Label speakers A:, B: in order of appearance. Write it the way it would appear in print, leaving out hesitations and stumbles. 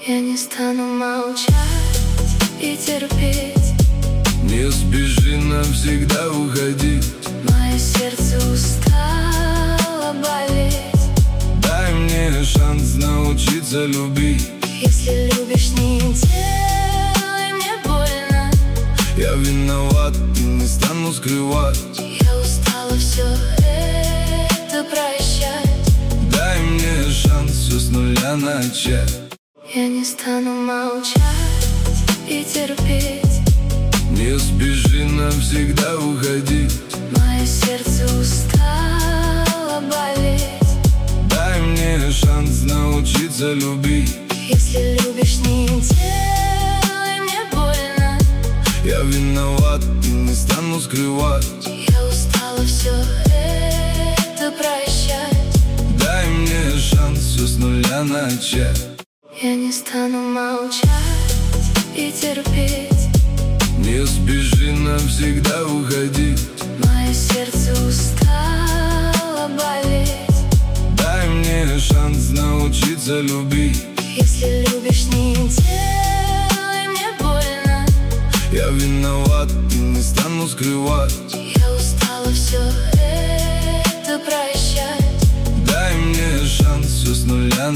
A: Я не стану молчать и терпеть.
B: Не спеши навсегда уходить.
A: Мое сердце устало болеть.
B: Дай мне шанс научиться любить.
A: Если любишь, не делай мне больно.
B: Я виноват и не стану скрывать.
A: Я устала все это прощать.
B: Дай мне шанс все с нуля начать.
A: Я не стану молчать и терпеть.
B: Не спеши навсегда уходить.
A: Мое сердце устало болеть.
B: Дай мне шанс научиться любить.
A: Если любишь, не делай мне больно.
B: Я виноват и не стану скрывать.
A: Я устала все это прощать.
B: Дай мне шанс все с нуля начать.
A: Я не стану молчать и терпеть.
B: Не спеши навсегда уходить.
A: Мое сердце устало болеть.
B: Дай мне шанс научиться любить.
A: Если любишь, не делай мне больно.
B: Я виноват и не стану скрывать.
A: Я устала все это прощать.
B: Дай мне шанс все с нуля